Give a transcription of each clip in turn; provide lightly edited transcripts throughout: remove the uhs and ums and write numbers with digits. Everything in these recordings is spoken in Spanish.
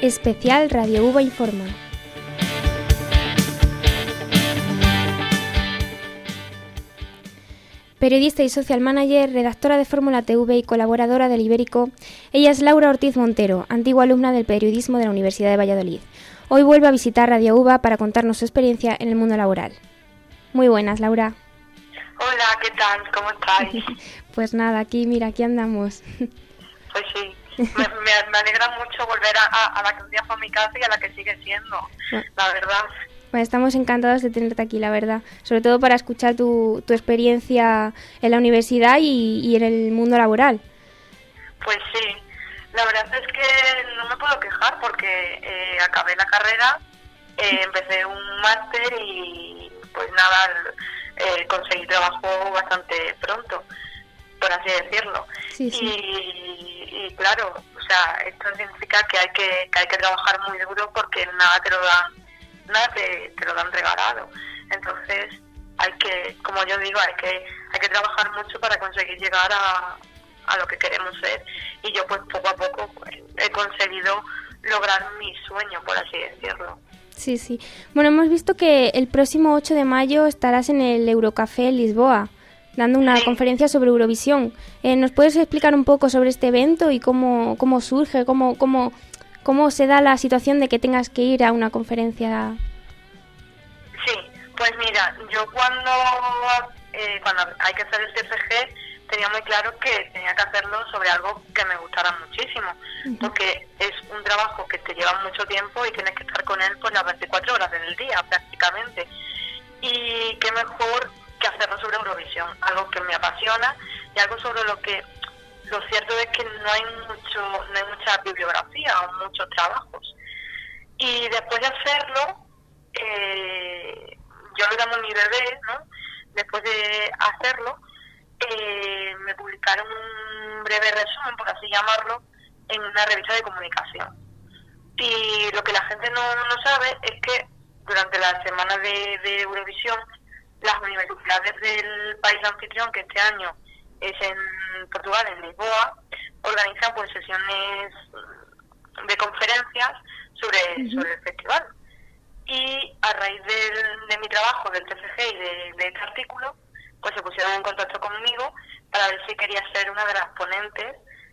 Especial Radio UBA Informa. Periodista y social manager, redactora de Fórmula TV y colaboradora del Ibérico, ella es Laura Ortiz Montero, antigua alumna del periodismo de la Universidad de Valladolid. Hoy vuelve a visitar Radio UBA para contarnos su experiencia en el mundo laboral. Muy buenas, Laura. Hola, ¿qué tal? ¿Cómo estáis? Pues nada, aquí andamos. Pues sí, me alegra mucho volver a la que un día fue mi casa y a la que sigue siendo, la verdad. Bueno, estamos encantados de tenerte aquí, la verdad, sobre todo para escuchar tu experiencia en la universidad y en el mundo laboral. Pues sí, la verdad es que no me puedo quejar porque acabé la carrera, empecé un máster y pues nada, conseguí trabajo bastante pronto, por así decirlo. Sí. Y claro, o sea, esto significa que hay que trabajar muy duro porque nada te lo dan regalado. Entonces hay que, como yo digo, hay que trabajar mucho para conseguir llegar a lo que queremos ser. Y yo pues poco a poco pues, he conseguido lograr mi sueño, por así decirlo. Sí. Bueno, hemos visto que el próximo 8 de mayo estarás en el Eurocafé en Lisboa, dando una conferencia sobre Eurovisión. ¿Nos puedes explicar un poco sobre este evento y cómo surge, cómo se da la situación de que tengas que ir a una conferencia? Sí, pues mira, yo cuando hay que hacer el TFG tenía muy claro que tenía que hacerlo sobre algo que me gustara muchísimo, porque es un trabajo que te lleva mucho tiempo y tienes que estar con él pues las 24 horas del día prácticamente. Y qué mejor que hacerlo sobre Eurovisión, algo que me apasiona y algo sobre lo cierto es que no hay mucha bibliografía o muchos trabajos. Y después de hacerlo, yo lo llamo mi bebé, ¿no? Después de hacerlo, me publicaron un breve resumen, por así llamarlo, en una revista de comunicación. Y lo que la gente no sabe es que durante la semana de Eurovisión, las universidades del país anfitrión, que este año es en Portugal, en Lisboa, organizan pues sesiones de conferencias sobre el festival. Y a raíz de mi trabajo del TFG y de este artículo, pues se pusieron en contacto conmigo para ver si quería ser una de las ponentes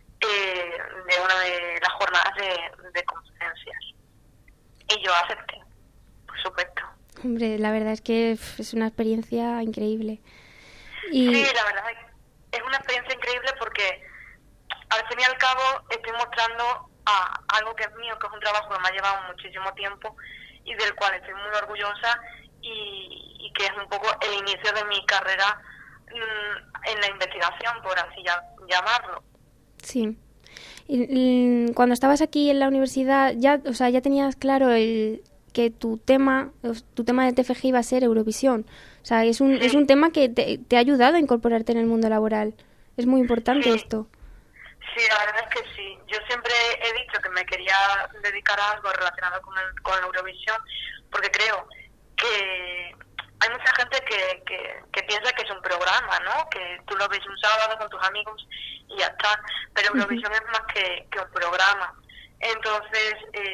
de una de las jornadas de conferencias. Y yo acepté, por supuesto. Hombre, la verdad es que es una experiencia increíble. Sí, la verdad es una experiencia increíble porque al fin y al cabo estoy mostrando algo que es mío, que es un trabajo que me ha llevado muchísimo tiempo y del cual estoy muy orgullosa y que es un poco el inicio de mi carrera en la investigación, por así llamarlo. Sí. Y cuando estabas aquí en la universidad, ya tenías claro que tu tema de TFG iba a ser Eurovisión. O sea, es un tema que te ha ayudado a incorporarte en el mundo laboral. Es muy importante esto. Sí, la verdad es que sí. Yo siempre he dicho que me quería dedicar a algo relacionado con Eurovisión, porque creo que hay mucha gente que piensa que es un programa, ¿no? Que tú lo ves un sábado con tus amigos y ya está. Pero Eurovisión es más que un programa. Entonces,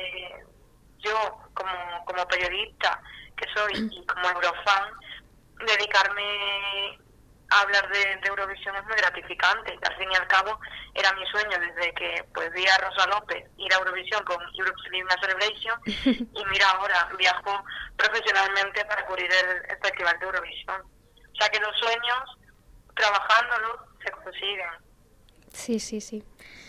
yo como periodista que soy y como eurofan, dedicarme a hablar de Eurovisión es muy gratificante. Al fin y al cabo era mi sueño desde que pues vi a Rosa López ir a Eurovisión con Europe Cinema Celebration y mira, ahora viajo profesionalmente para cubrir el Festival de Eurovisión. O sea que los sueños, trabajándolos, se consiguen. Sí.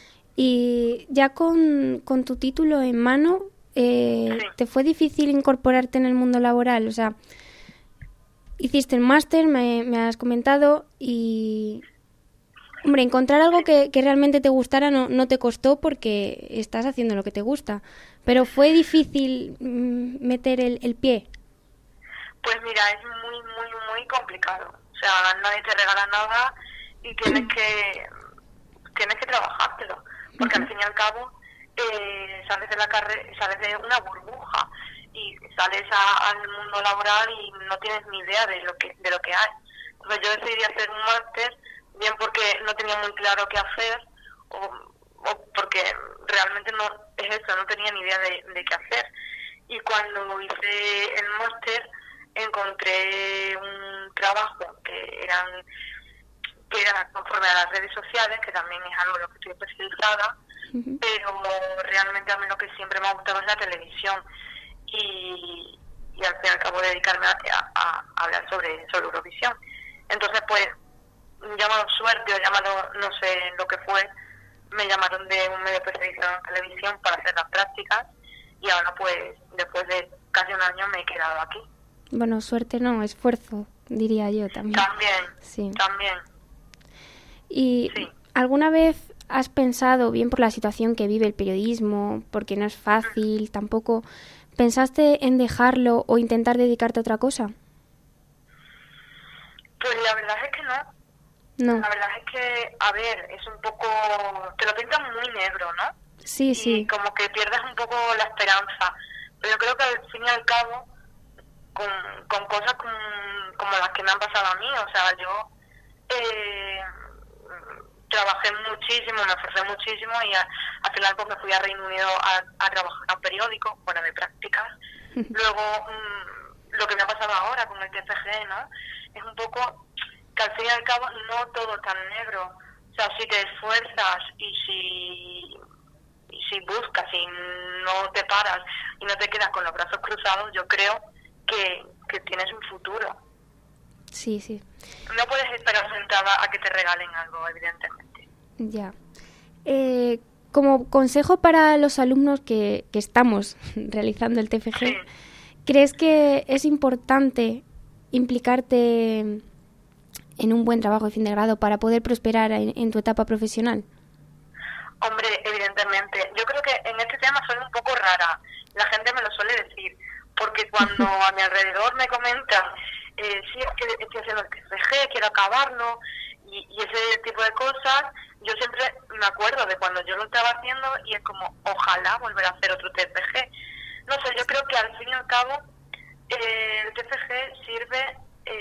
Y ya con tu título en mano, ¿te fue difícil incorporarte en el mundo laboral? O sea, hiciste el máster, me has comentado, y hombre, encontrar algo que realmente te gustara no te costó porque estás haciendo lo que te gusta, pero fue difícil meter el pie. Pues mira, es muy complicado. O sea, nadie te regala nada y tienes que trabajártelo, porque al fin y al cabo sales de la carrera, sales de una burbuja y sales al mundo laboral y no tienes ni idea de lo que hay. Entonces yo decidí hacer un máster, bien porque no tenía muy claro qué hacer, o porque realmente no es eso, no tenía ni idea de qué hacer. Y cuando hice el máster encontré un trabajo que era conforme a las redes sociales, que también es algo en lo que estoy especializada, pero realmente a mí lo que siempre me ha gustado es la televisión y al fin y al cabo dedicarme a hablar sobre Eurovisión. Entonces, pues, llamado suerte o llamado no sé lo que fue, me llamaron de un medio especializado en televisión para hacer las prácticas y ahora, pues, después de casi un año me he quedado aquí. Bueno, suerte no, esfuerzo, diría yo también. También. ¿Y alguna vez has pensado, bien por la situación que vive el periodismo, porque no es fácil, tampoco, pensaste en dejarlo o intentar dedicarte a otra cosa? Pues la verdad es que no. La verdad es que, a ver, es un poco... Te lo pintan muy negro, ¿no? Sí. Y como que pierdes un poco la esperanza. Pero yo creo que al fin y al cabo, con cosas como las que me han pasado a mí, o sea, yo trabajé muchísimo, me esforcé muchísimo y al final pues me fui a Reino Unido a trabajar a un periódico, bueno, de prácticas. Luego, lo que me ha pasado ahora con el TFG, ¿no? Es un poco que al fin y al cabo no todo es tan negro. O sea, si te esfuerzas y si buscas y no te paras y no te quedas con los brazos cruzados, yo creo que tienes un futuro. Sí. No puedes esperar sentada a que te regalen algo, evidentemente. Ya. Como consejo para los alumnos que estamos realizando el TFG, ¿crees que es importante implicarte en un buen trabajo de fin de grado para poder prosperar en tu etapa profesional? Hombre, evidentemente. Yo creo que en este tema soy un poco rara. La gente me lo suele decir, porque cuando a mi alrededor me comentan sí, es que estoy haciendo el TFG, quiero acabarlo y ese tipo de cosas, yo siempre me acuerdo de cuando yo lo estaba haciendo y es como, ojalá volver a hacer otro TFG. No sé, yo creo que al fin y al cabo el TFG sirve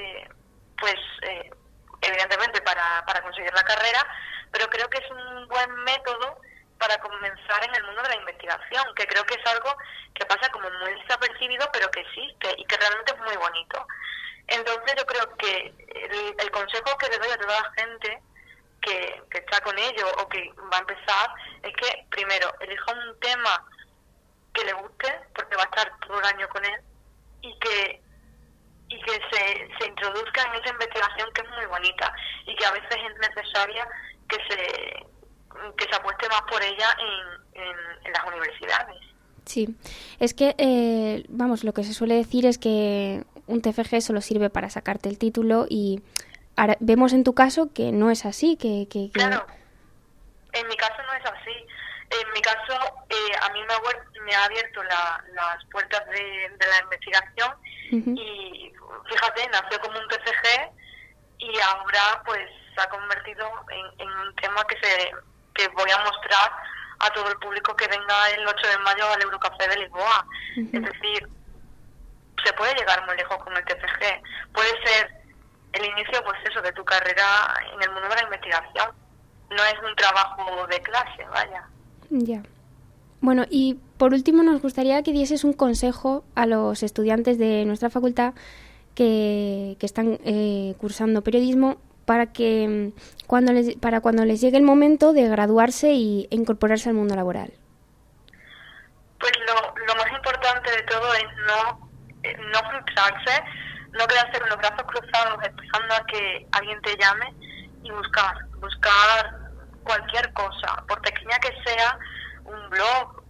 evidentemente para conseguir la carrera, pero creo que es un buen método para comenzar en el mundo de la investigación, que creo que es algo que pasa como muy desapercibido, pero que existe y que realmente es muy bonito. Entonces yo creo que el consejo que le doy a toda la gente que está con ello o que va a empezar es que primero elija un tema que le guste, porque va a estar todo el año con él, y que se introduzca en esa investigación que es muy bonita y que a veces es necesaria que se apueste más por ella en las universidades. Sí, es que, lo que se suele decir es que un TFG solo sirve para sacarte el título y ahora vemos en tu caso que no es así. Claro, en mi caso no es así. En mi caso, a mí me ha abierto las puertas de la investigación y fíjate, nació como un TFG y ahora pues se ha convertido en un tema que voy a mostrar a todo el público que venga el 8 de mayo al Eurocafé de Lisboa. Es decir, se puede llegar muy lejos con el TFG. Puede ser el inicio, pues eso, de tu carrera en el mundo de la investigación. No es un trabajo de clase, vaya. Ya. Bueno, y por último nos gustaría que dieses un consejo a los estudiantes de nuestra facultad que están cursando periodismo para cuando les llegue el momento de graduarse e incorporarse al mundo laboral. Pues lo más importante de todo es no frustrarse, no quedarse con los brazos cruzados esperando a que alguien te llame y buscar cualquier cosa, por pequeña que sea, un blog,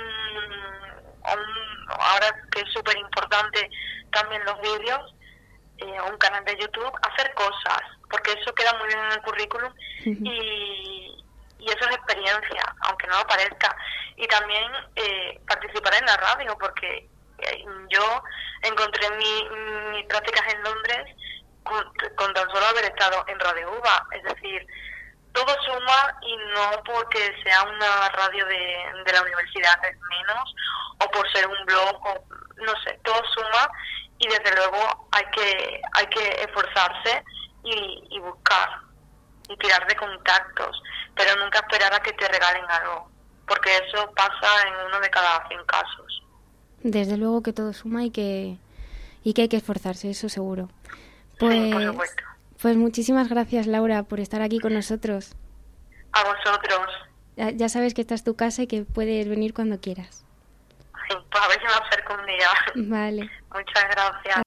ahora que es súper importante también los vídeos, un canal de YouTube, hacer cosas, porque eso queda muy bien en el currículum y eso es experiencia, aunque no lo parezca. Y también participar en la radio, porque yo encontré mis prácticas en Londres con tan solo haber estado en Radio UBA, es decir, todo suma y no porque sea una radio de la universidad es menos o por ser un blog, no sé, todo suma y desde luego hay que esforzarse y buscar y tirar de contactos. pero nunca esperar a que te regalen algo, porque eso pasa en 1 de cada 100 casos. Desde luego que todo suma y que hay que esforzarse, eso seguro. Sí, por supuesto. Pues muchísimas gracias, Laura, por estar aquí con nosotros. A vosotros. Ya sabes que esta es tu casa y que puedes venir cuando quieras. Sí, pues a ver si me acerco un día. Vale. Muchas gracias.